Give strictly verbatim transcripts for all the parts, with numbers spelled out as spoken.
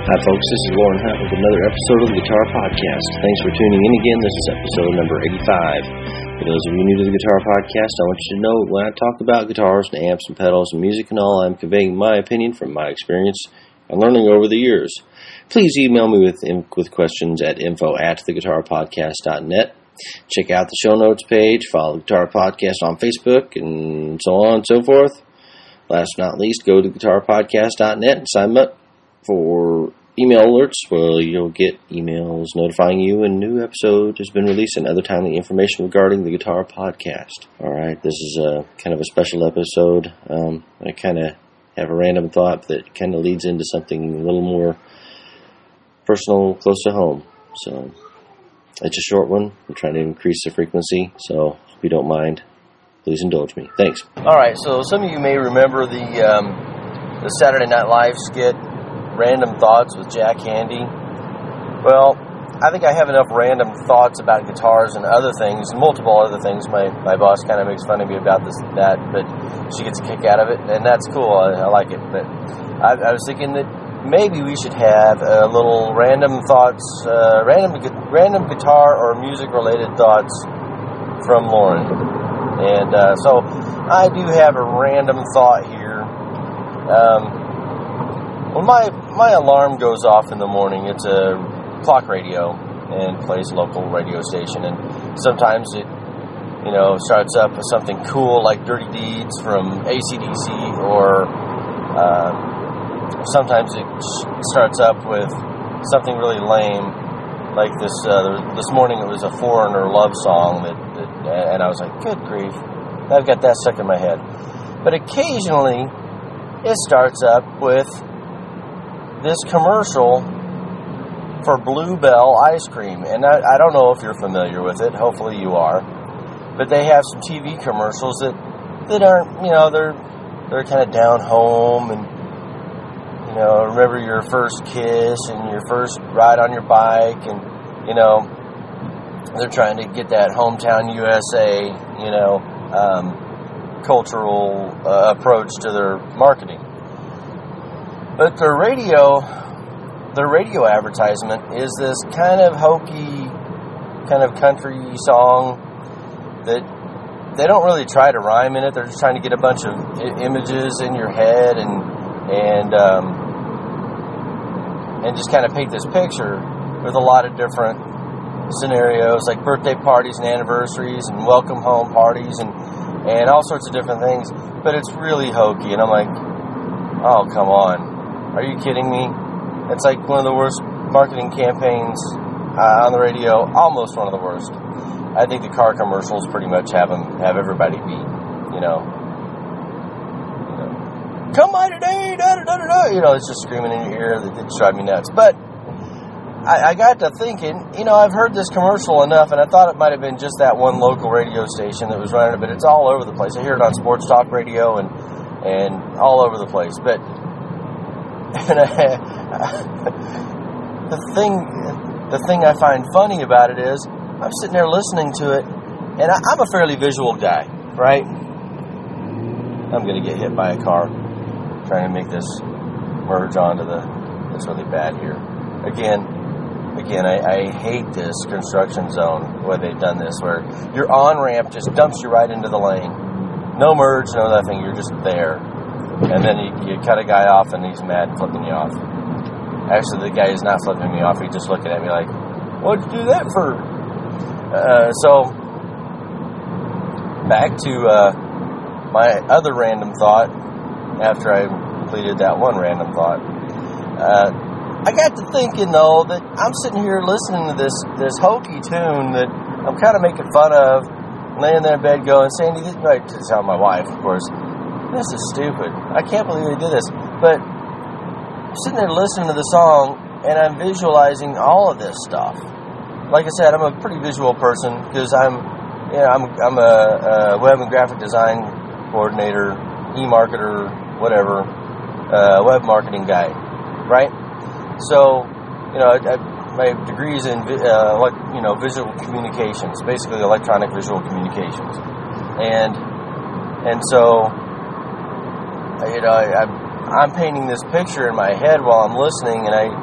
Hi folks, this is Lauren Hunt with another episode of the Guitar Podcast. Thanks for tuning in again. This is episode number eighty-five. For those of you new to the Guitar Podcast, I want you to know that when I talk about guitars and amps and pedals and music and all, I'm conveying my opinion from my experience and learning over the years. Please email me with with questions at info at theguitarpodcast.net. Check out the show notes page, follow the Guitar Podcast on Facebook, and so on and so forth. Last but not least, go to guitar podcast dot net and sign up for email alerts where you'll get emails notifying you when a new episode has been released and other timely information regarding the Guitar Podcast. Alright, this is a kind of a special episode. Um, I kind of have a random thought that kind of leads into something a little more personal, close to home. So, it's a short one. I'm trying to increase the frequency, so if you don't mind, please indulge me. Thanks. Alright, so some of you may remember the, um, the Saturday Night Live skit, Random Thoughts with Jack Handey. Well, I think I have enough random thoughts about guitars and other things, multiple other things. My my boss kind of makes fun of me about this that, but she gets a kick out of it, and that's cool. I, I like it. But I, I was thinking that maybe we should have a little random thoughts, uh, random random guitar or music-related thoughts from Lauren. And uh, so I do have a random thought here. Um, When my, my alarm goes off in the morning, it's a clock radio and plays a local radio station. And sometimes it, you know, starts up with something cool like Dirty Deeds from A C D C, or uh, sometimes it starts up with something really lame. Like this uh, this morning it was a Foreigner love song, that, that, and I was like, good grief, I've got that stuck in my head. But occasionally it starts up with this commercial for Bluebell ice cream, and I, I don't know if you're familiar with it. Hopefully you are. But they have some T V commercials that that aren't, you know, they're they're kind of down home, and you know, remember your first kiss and your first ride on your bike, and you know, they're trying to get that hometown U S A, you know, um, cultural uh, approach to their marketing. But their radio, their radio advertisement is this kind of hokey, kind of country song that they don't really try to rhyme in it. They're just trying to get a bunch of I- images in your head and and um, and just kind of paint this picture with a lot of different scenarios, like birthday parties and anniversaries and welcome home parties and and all sorts of different things. But it's really hokey, and I'm like, oh, come on. Are you kidding me? It's like one of the worst marketing campaigns uh, on the radio. Almost one of the worst. I think the car commercials pretty much have them, have everybody beat. You know, you know, come by today, da da da da. You know, it's just screaming in your ear. That did drive me nuts. But I, I got to thinking. You know, I've heard this commercial enough, and I thought it might have been just that one local radio station that was running it. But it's all over the place. I hear it on sports talk radio and and all over the place. But And I, the thing, the thing I find funny about it is, I'm sitting there listening to it, and I, I'm a fairly visual guy, right? I'm gonna get hit by a car trying to make this merge onto the. It's really bad here. Again, again, I, I hate this construction zone where they've done this, where your on ramp just dumps you right into the lane. No merge, no nothing. You're just there. And then you, you cut a guy off, and he's mad and flipping you off. Actually, the guy is not flipping me off. He's just looking at me like, what'd you do that for? Uh, so, back to uh, my other random thought, after I completed that one random thought. Uh, I got to thinking, though, that I'm sitting here listening to this, this hokey tune that I'm kind of making fun of, laying there in bed going, Sandy, this, right, to tell my wife, of course, this is stupid. I can't believe they did this. But I'm sitting there listening to the song, and I'm visualizing all of this stuff. Like I said, I'm a pretty visual person because I'm, you know, I'm I'm a, a web and graphic design coordinator, e-marketer, whatever, uh, web marketing guy, right? So, you know, I, I, my degree is in, uh, like, you know, visual communications, basically electronic visual communications, and and so. You know, I, I'm, I'm painting this picture in my head while I'm listening, and I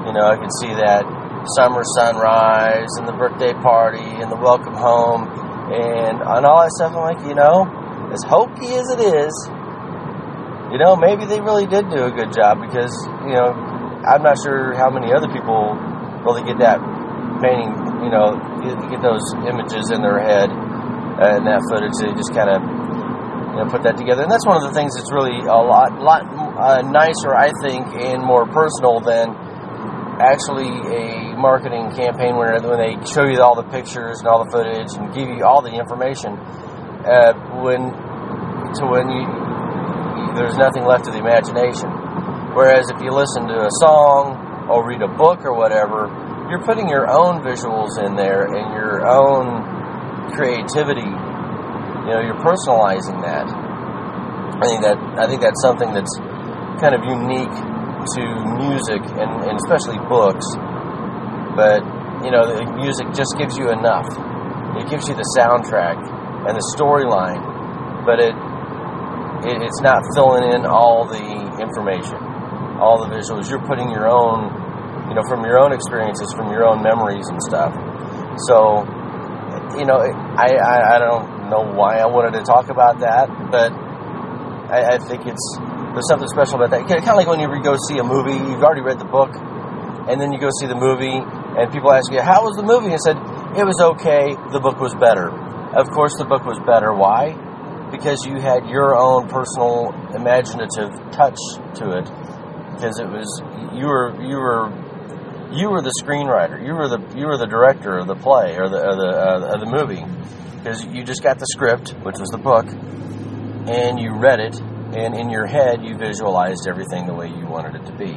You know, I could see that summer sunrise and the birthday party and the welcome home and, and all that stuff. I'm like, you know, as hokey as it is, you know, maybe they really did do a good job because, you know, I'm not sure how many other people really get that painting, you know, get, get those images in their head and that footage. They just kind of, you know, put that together. And that's one of the things that's really a lot, lot uh, nicer, I think, and more personal than actually a marketing campaign where when they show you all the pictures and all the footage and give you all the information, uh, when to when you, there's nothing left to the imagination. Whereas if you listen to a song or read a book or whatever, you're putting your own visuals in there and your own creativity. You know, you're personalizing that. I think that I think that's something that's kind of unique to music and, and especially books. But, you know, the music just gives you enough. It gives you the soundtrack and the storyline, but it, it it's not filling in all the information, all the visuals. You're putting your own, you know, from your own experiences, from your own memories and stuff. So, you know, I, I, I don't know why I wanted to talk about that, but I, I think it's, there's something special about that. Kind of like when you go see a movie, you've already read the book, and then you go see the movie, and people ask you, how was the movie? And I said, it was okay, the book was better. Of course the book was better. Why? Because you had your own personal imaginative touch to it. Because it was, you were, you were, you were the screenwriter. You were the, you were the director of the play, or the, or the, uh, of the movie. Because you just got the script, which was the book, and you read it, and in your head, you visualized everything the way you wanted it to be.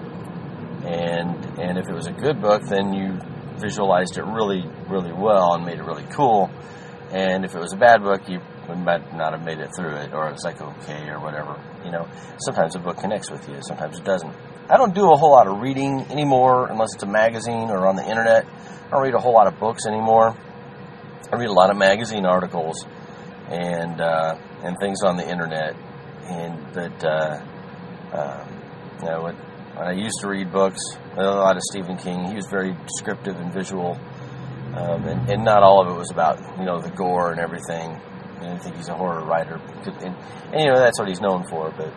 And and if it was a good book, then you visualized it really, really well and made it really cool. And if it was a bad book, you might not have made it through it, or it was like okay, or whatever. You know, sometimes a book connects with you, sometimes it doesn't. I don't do a whole lot of reading anymore, unless it's a magazine or on the internet. I don't read a whole lot of books anymore. I read a lot of magazine articles and uh, and things on the internet. And but uh, um, you know, when, when I used to read books, a lot of Stephen King, he was very descriptive and visual, um, and, and not all of it was about, you know, the gore and everything. I don't think he's a horror writer, and, and you know that's what he's known for. But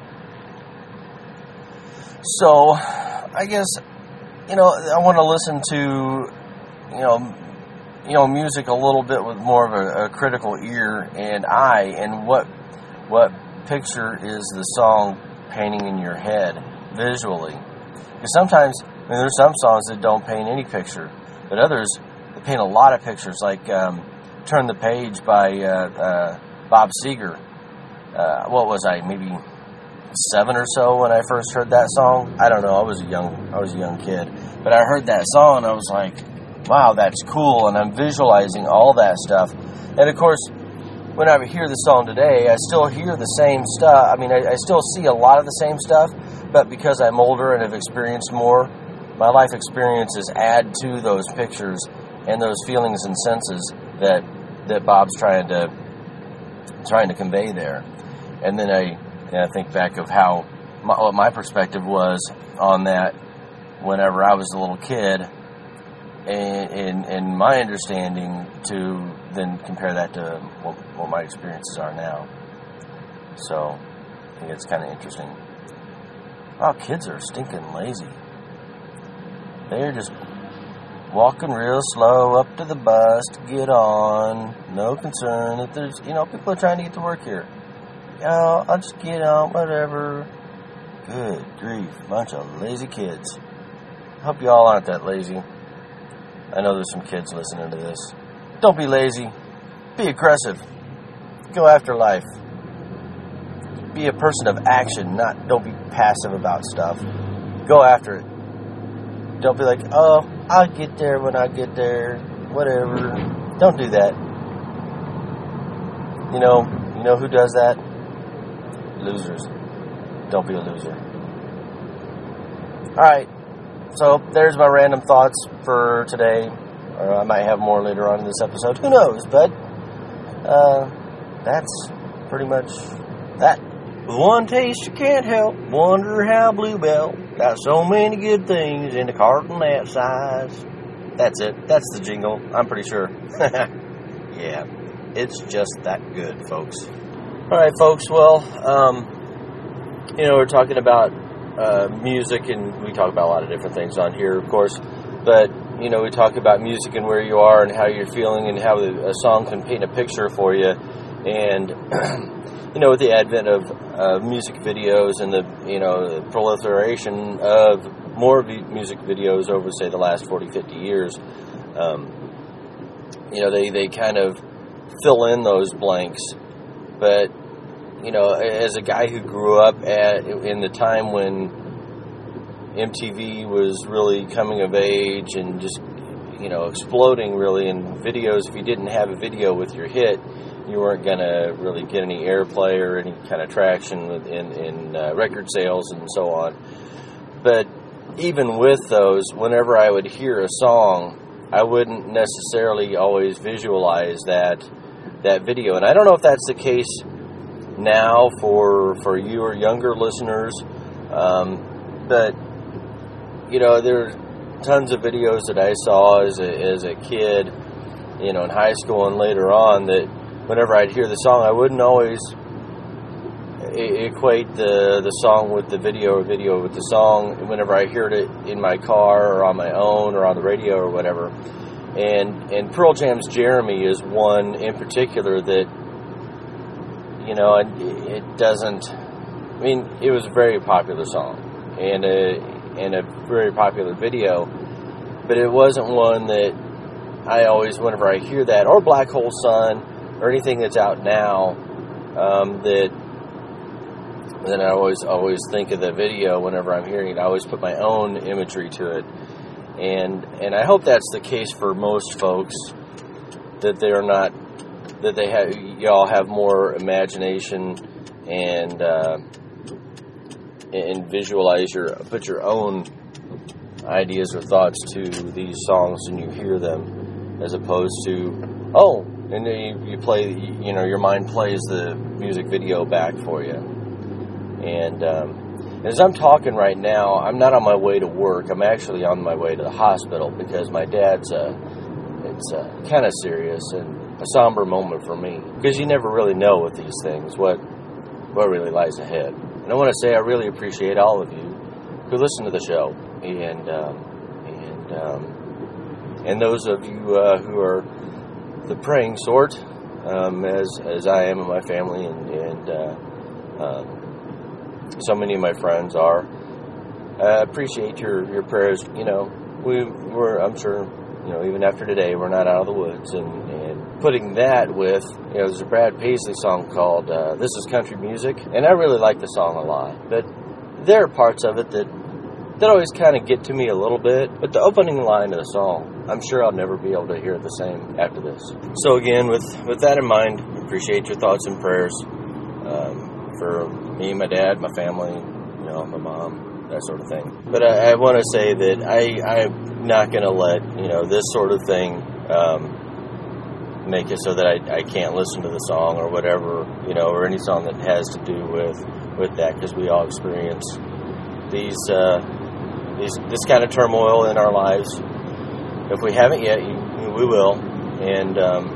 so, I guess, you know, I want to listen to, you know, you know, music a little bit with more of a, a critical ear and eye, and what what. picture is the song painting in your head visually. Because sometimes, I mean, there's some songs that don't paint any picture, but others that paint a lot of pictures, like um, Turn the Page by uh, uh, Bob Seger. Uh, what was I, maybe seven or so when I first heard that song? I don't know, I was a young, I was a young kid. But I heard that song and I was like, wow, that's cool, and I'm visualizing all that stuff. And of course, when I hear the song today, I still hear the same stuff. I mean, I, I still see a lot of the same stuff, but because I'm older and have experienced more, my life experiences add to those pictures and those feelings and senses that that Bob's trying to trying to convey there. And then I, and I think back of how my, what my perspective was on that whenever I was a little kid, and, and, and my understanding to then compare that to what, what my experiences are now. So I think it's kind of interesting. Wow, kids are stinking lazy. They're just walking real slow up to the bus to get on. No concern that there's, you know, people are trying to get to work here. You know, I'll just get on, whatever. Good grief, bunch of lazy kids. I hope you all aren't that lazy. I know there's some kids listening to this. Don't be lazy. Be aggressive. Go after life. Be a person of action, not don't be passive about stuff. Go after it. Don't be like, oh, I'll get there when I get there, whatever. Don't do that. You know, you know who does that? Losers. Don't be a loser. Alright, so there's my random thoughts for today. Or I might have more later on in this episode. Who knows? But uh, that's pretty much that. One taste you can't help. Wonder how Bluebell Got so many good things in a carton that size. That's it. That's the jingle. I'm pretty sure. Yeah, it's just that good, folks. All right, folks. Well, um, you know, we're talking about uh, music, and we talk about a lot of different things on here, of course. But, you know, we talk about music and where you are and how you're feeling and how a song can paint a picture for you. And, you know, with the advent of uh, music videos and the, you know, the proliferation of more music videos over, say, the last forty, fifty years, um, you know, they, they kind of fill in those blanks. But, you know, as a guy who grew up at in the time when M T V was really coming of age and just, you know, exploding really in videos, if you didn't have a video with your hit, you weren't going to really get any airplay or any kind of traction in, in uh, record sales and so on. But even with those, whenever I would hear a song, I wouldn't necessarily always visualize that that video. And I don't know if that's the case now for for you or younger listeners, um, but, you know, there's tons of videos that I saw as a, as a kid, you know, in high school and later on, that whenever I'd hear the song, I wouldn't always equate the the song with the video or video with the song whenever I heard it in my car or on my own or on the radio or whatever. And and Pearl Jam's Jeremy is one in particular that, you know, it, it doesn't, I mean, it was a very popular song and a, and a very popular video, but it wasn't one that I always, whenever I hear that, or Black Hole Sun, or anything that's out now, um, that then I always always think of the video whenever I'm hearing it. I always put my own imagery to it, and and I hope that's the case for most folks, that they're not, that they have, y'all have more imagination and uh, and visualize your, put your own ideas or thoughts to these songs and you hear them, as opposed to, oh, and then you, you play, you know, your mind plays the music video back for you. And um, as I'm talking right now, I'm not on my way to work. I'm actually on my way to the hospital because my dad's, uh, it's uh, kind of serious and a somber moment for me. Because you never really know with these things what what really lies ahead. And I want to say I really appreciate all of you who listen to the show. And um, and um, and those of you uh, who are the praying sort, um, as as I am and my family, and, and uh, um, so many of my friends are. I appreciate your, your prayers. You know, we we're I'm sure, you know, even after today, we're not out of the woods. And, and putting that with, you know, there's a Brad Paisley song called uh, "This Is Country Music," and I really like the song a lot. But there are parts of it that that always kind of get to me a little bit. But the opening line of the song, I'm sure I'll never be able to hear it the same after this. So again, with, with that in mind, appreciate your thoughts and prayers um, for me, my dad, my family, you know, my mom, that sort of thing. But I, I want to say that I, I'm not going to let, you know, this sort of thing um, make it so that I, I can't listen to the song or whatever, you know, or any song that has to do with, with that, because we all experience these, uh, these this kind of turmoil in our lives. If we haven't yet, you, we will. And,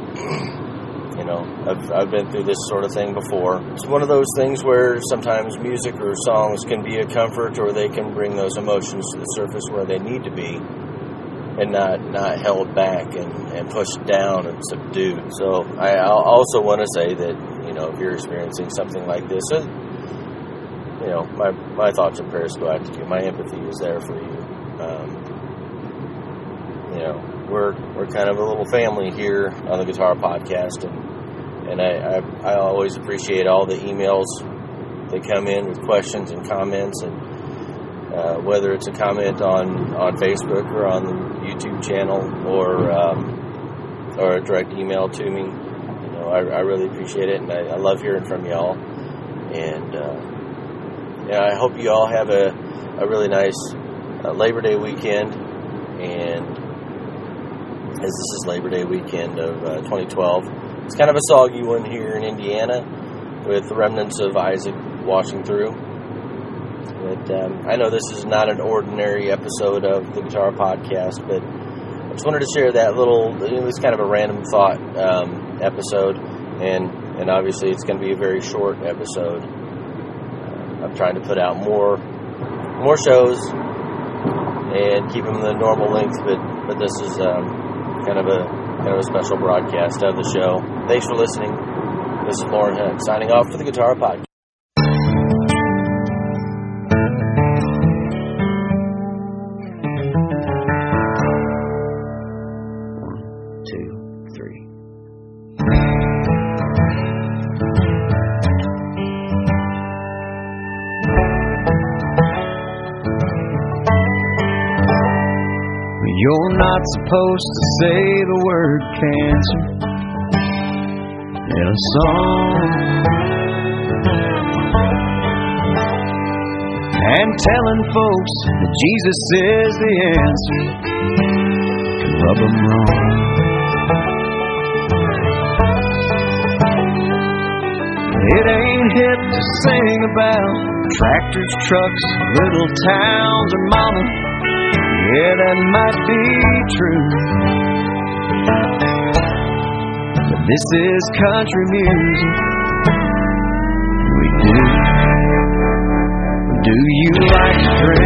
um, you know, I've, I've been through this sort of thing before. It's one of those things where sometimes music or songs can be a comfort, or they can bring those emotions to the surface where they need to be, and not, not held back and, and pushed down and subdued. So I I'll also want to say that, you know, if you're experiencing something like this, uh, you know, my, my thoughts and prayers go out to you. My empathy is there for you. Um, you know, we're we're kind of a little family here on the Guitar Podcast, and and I, I, I always appreciate all the emails that come in with questions and comments, and uh, whether it's a comment on, on Facebook or on the YouTube channel, or um, or a direct email to me. You know, I, I really appreciate it, and I, I love hearing from y'all. And uh, yeah, I hope you all have a, a really nice uh, Labor Day weekend. And as this is Labor Day weekend of uh, twenty twelve, it's kind of a soggy one here in Indiana, with the remnants of Isaac washing through. But um, I know this is not an ordinary episode of the Guitar Podcast, but I just wanted to share that little, it was kind of a random thought um, episode, and, and obviously it's going to be a very short episode. Uh, I'm trying to put out more more shows and keep them the normal length, but, but this is um, kind of a kind of a special broadcast of the show. Thanks for listening. This is Lauren Hunt signing off for the Guitar Podcast. You're not supposed to say the word cancer in a song, and telling folks that Jesus is the answer can rub them wrong. It ain't hip to sing about tractors, trucks, little towns, or mama. Yeah, that might be true, but this is country music. We do. Do you like to drink?